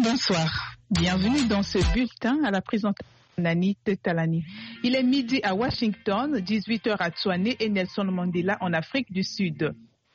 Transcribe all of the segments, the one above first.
Bonsoir, bienvenue dans ce bulletin à la présentation d'Annie Talani. Il est midi à Washington, 18h à Tswane et Nelson Mandela en Afrique du Sud.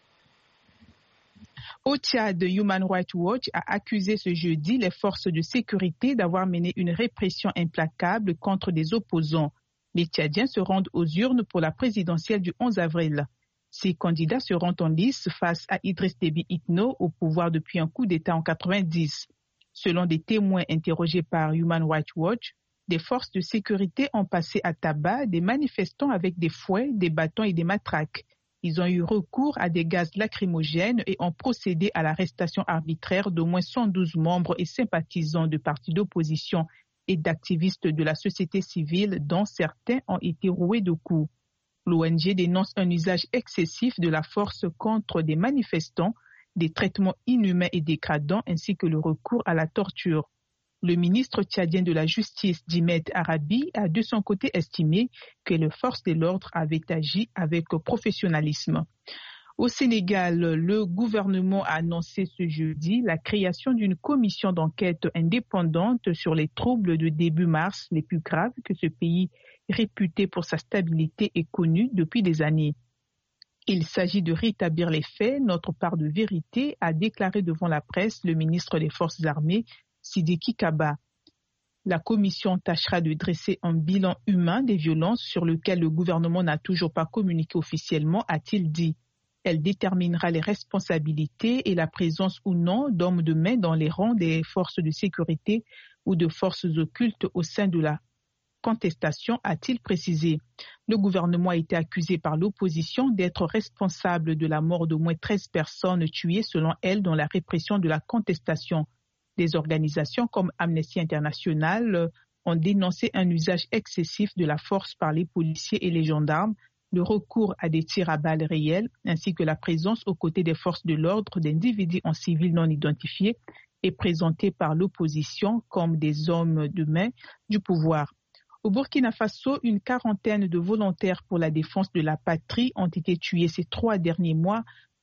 Au Tchad, Human Rights Watch a accusé ce jeudi les forces de sécurité d'avoir mené une répression implacable contre des opposants. Les Tchadiens se rendent aux urnes pour la présidentielle du 11 avril. Ces candidats seront en lice face à Idriss Déby Itno au pouvoir depuis un coup d'État en 90. Selon des témoins interrogés par Human Rights Watch, des forces de sécurité ont passé à tabac des manifestants avec des fouets, des bâtons et des matraques. Ils ont eu recours à des gaz lacrymogènes et ont procédé à l'arrestation arbitraire d'au moins 112 membres et sympathisants de partis d'opposition et d'activistes de la société civile, dont certains ont été roués de coups. L'ONG dénonce un usage excessif de la force contre des manifestants, des traitements inhumains et dégradants ainsi que le recours à la torture. Le ministre tchadien de la Justice, Djimet Arabi, a de son côté estimé que les forces de l'ordre avaient agi avec professionnalisme. Au Sénégal, le gouvernement a annoncé ce jeudi la création d'une commission d'enquête indépendante sur les troubles de début mars les plus graves que ce pays, réputé pour sa stabilité, ait connus depuis des années. Il s'agit de rétablir les faits, notre part de vérité, a déclaré devant la presse le ministre des Forces armées, Sidiki Kaba. La commission tâchera de dresser un bilan humain des violences sur lequel le gouvernement n'a toujours pas communiqué officiellement, a-t-il dit. Elle déterminera les responsabilités et la présence ou non d'hommes de main dans les rangs des forces de sécurité ou de forces occultes au sein de la contestation, a-t-il précisé. Le gouvernement a été accusé par l'opposition d'être responsable de la mort d'au moins 13 personnes tuées selon elle dans la répression de la contestation. Des organisations comme Amnesty International ont dénoncé un usage excessif de la force par les policiers et les gendarmes, le recours à des tirs à balles réelles, ainsi que la présence aux côtés des forces de l'ordre d'individus en civil non identifiés et présentés par l'opposition comme des hommes de main du pouvoir. Au Burkina Faso, une quarantaine de volontaires pour la défense de la patrie ont été tués ces 3 derniers mois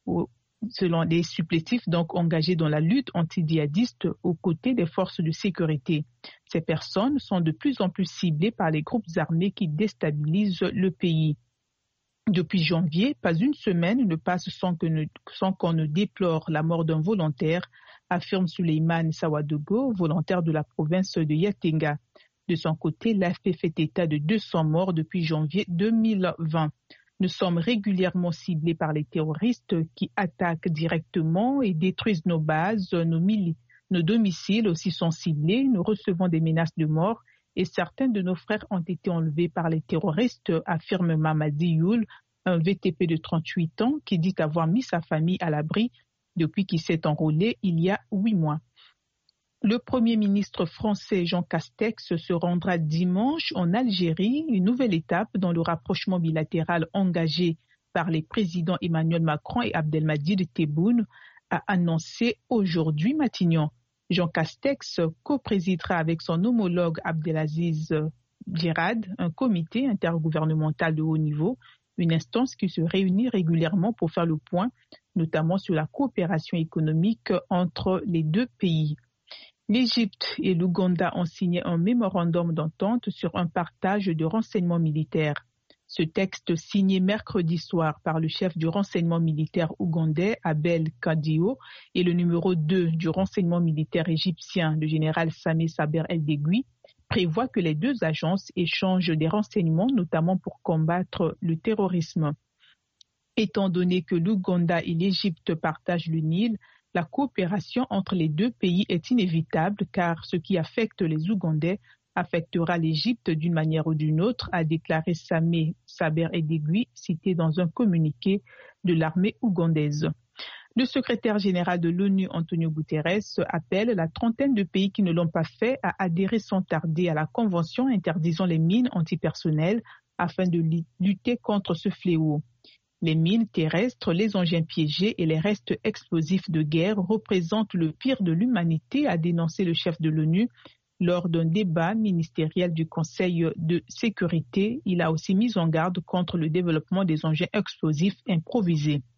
selon des supplétifs donc engagés dans la lutte antidjihadiste aux côtés des forces de sécurité. Ces personnes sont de plus en plus ciblées par les groupes armés qui déstabilisent le pays. Depuis janvier, pas une semaine ne passe sans qu'on ne déplore la mort d'un volontaire, affirme Souleymane Sawadogo, volontaire de la province de Yatenga. De son côté, l'AFP fait état de 200 morts depuis janvier 2020. Nous sommes régulièrement ciblés par les terroristes qui attaquent directement et détruisent nos bases, nos domiciles aussi sont ciblés. Nous recevons des menaces de mort et certains de nos frères ont été enlevés par les terroristes, affirme Mamadi Youl, un VTP de 38 ans qui dit avoir mis sa famille à l'abri depuis qu'il s'est enrôlé il y a 8 mois. Le Premier ministre français Jean Castex se rendra dimanche en Algérie, une nouvelle étape dans le rapprochement bilatéral engagé par les présidents Emmanuel Macron et Abdelmadjid Tebboune, a annoncé aujourd'hui Matignon. Jean Castex co-présidera avec son homologue Abdelaziz Djirad un comité intergouvernemental de haut niveau, une instance qui se réunit régulièrement pour faire le point, notamment sur la coopération économique entre les deux pays. L'Égypte et l'Ouganda ont signé un mémorandum d'entente sur un partage de renseignements militaires. Ce texte, signé mercredi soir par le chef du renseignement militaire ougandais, Abel Kadio, et le numéro 2 du renseignement militaire égyptien, le général Sameh Saber El-Degui, prévoit que les deux agences échangent des renseignements, notamment pour combattre le terrorisme. Étant donné que l'Ouganda et l'Égypte partagent le Nil, la coopération entre les deux pays est inévitable car ce qui affecte les Ougandais affectera l'Égypte d'une manière ou d'une autre, a déclaré Sameh Saber El-Degui, cité dans un communiqué de l'armée ougandaise. Le secrétaire général de l'ONU, Antonio Guterres, appelle la trentaine de pays qui ne l'ont pas fait à adhérer sans tarder à la convention interdisant les mines antipersonnelles afin de lutter contre ce fléau. Les mines terrestres, les engins piégés et les restes explosifs de guerre représentent le pire de l'humanité, a dénoncé le chef de l'ONU lors d'un débat ministériel du Conseil de sécurité. Il a aussi mis en garde contre le développement des engins explosifs improvisés.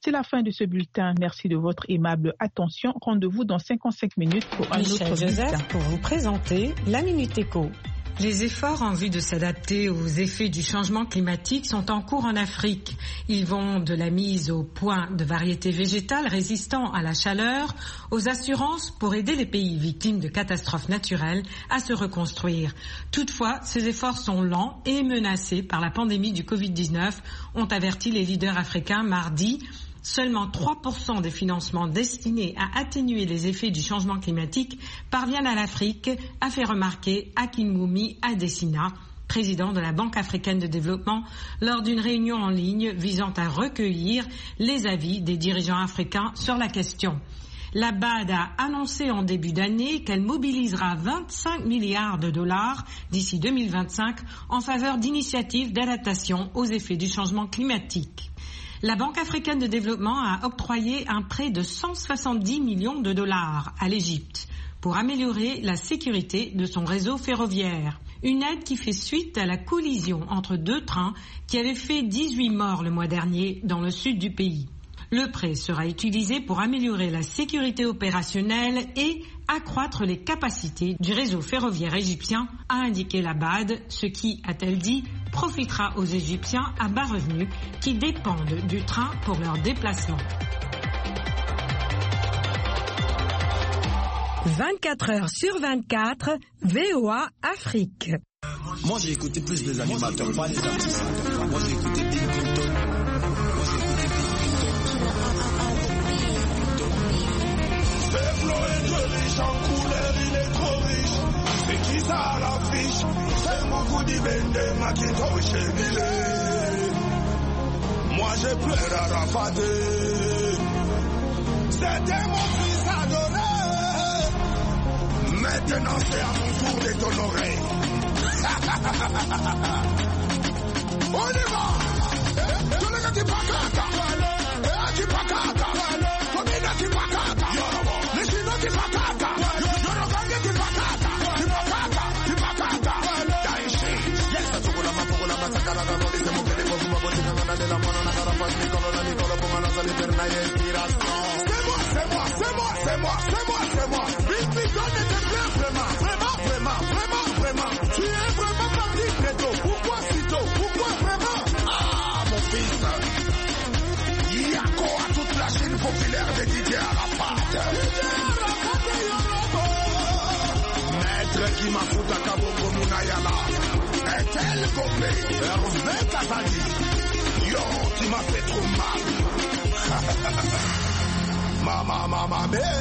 C'est la fin de ce bulletin. Merci de votre aimable attention. Rendez-vous dans 55 minutes pour un autre bulletin. Pour vous présenter la Minute Éco. Les efforts en vue de s'adapter aux effets du changement climatique sont en cours en Afrique. Ils vont de la mise au point de variétés végétales résistant à la chaleur aux assurances pour aider les pays victimes de catastrophes naturelles à se reconstruire. Toutefois, ces efforts sont lents et menacés par la pandémie du Covid-19, ont averti les leaders africains mardi. Seulement 3% des financements destinés à atténuer les effets du changement climatique parviennent à l'Afrique, a fait remarquer Akinwumi Adesina, président de la Banque africaine de développement, lors d'une réunion en ligne visant à recueillir les avis des dirigeants africains sur la question. La BAD a annoncé en début d'année qu'elle mobilisera 25 milliards de dollars d'ici 2025 en faveur d'initiatives d'adaptation aux effets du changement climatique. La Banque africaine de développement a octroyé un prêt de 170 millions de dollars à l'Égypte pour améliorer la sécurité de son réseau ferroviaire. Une aide qui fait suite à la collision entre deux trains qui avait fait 18 morts le mois dernier dans le sud du pays. Le prêt sera utilisé pour améliorer la sécurité opérationnelle et accroître les capacités du réseau ferroviaire égyptien, a indiqué la BAD, ce qui, a-t-elle dit, profitera aux Égyptiens à bas revenus qui dépendent du train pour leur déplacement. 24 heures sur 24, VOA Afrique. Moi j'ai écouté plus des animateurs, pas les artistes. Moi j'ai écouté Bill Clinton. C'est Flo est riche en couleur, il est trop riche. C'est qui ça à l'affiche? C'est beaucoup d'Ibende, Makito chez Mille. Moi j'ai pleuré à rafater. C'était mon fils adoré. Maintenant c'est à mon tour de t'honorer. On y va. Tu le gars qui pakaka. Qui pakaka. Komina qui pakaka. Les Chinois qui pakaka. Yoroganga qui pakaka. Qui pakaka. Qui pakaka. Daishi. Yes, tu vois la main pour la massacre. La main c'est mon père. Pour ma beauté, quand on a de la monnaie, on a la face. Nicolas, Nicolas, pour ma lance à l'éternel inspiration. C'est moi. Bill Clinton était bien vraiment. Tu es vraiment parti très tôt. Pourquoi si tôt? Pourquoi vraiment? Ah, mon fils. Yako à toute la Chine populaire de Didier Arafat. Maître qui m'a foutu à Kabongo Mounayala. Est-elle Gombe? Hervé Kazali. Yo, tu m'as fait trop mal. Mama.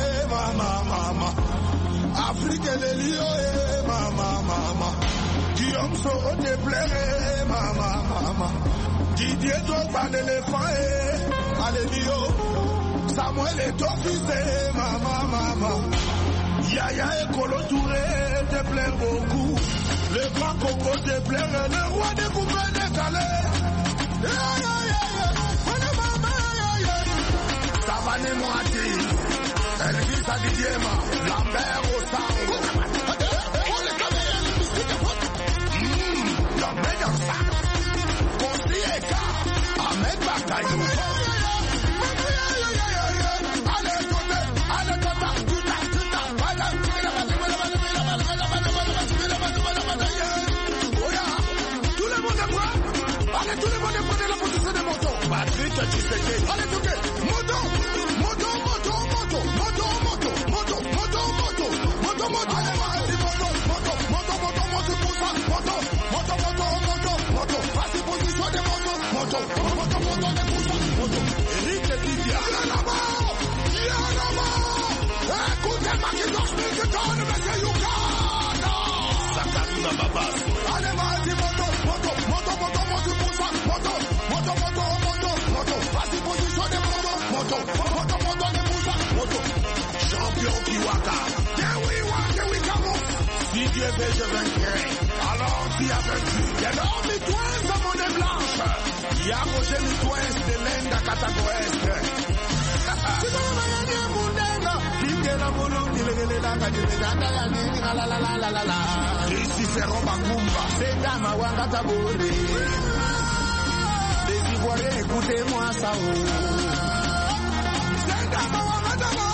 Afrique et les lions, mama. Guillaume Soro te plairait, mama. Didier Drogba l'éléphant, allez Lio. Samuel est ton fils, mama. Yaya et Kolo Touré te plaît beaucoup. Le grand Congo te plaît, le roi des coupés décalés. Savane Moati, Elvis Adidiema, Lambert Osango. La meilleure sac. Konsi Eka, Ahmed Bakayou. Allez, tout le monde est prêt. Allez, tout le monde est prêt de la position des motos. Patrick, tu sais que. Allez, tout le monde. Eric Didia, écoutez Macintosh Milton, monsieur Yukana. Sakarina Babas. Allez, vas-y, moto, vas-y, position des moto, champion Kiwaka. Can we come on? Si Dieu veut, je vaincrai. Alors, qui a vaincu? Il y a l'homme Mitouin de monnaie blanche. Il y a Roger Mitouin de l'Inde à Katagoest. Ici c'est Robakumba. C'est Dama Wanga Tabori. Les Ivoiriens, écoutez-moi ça.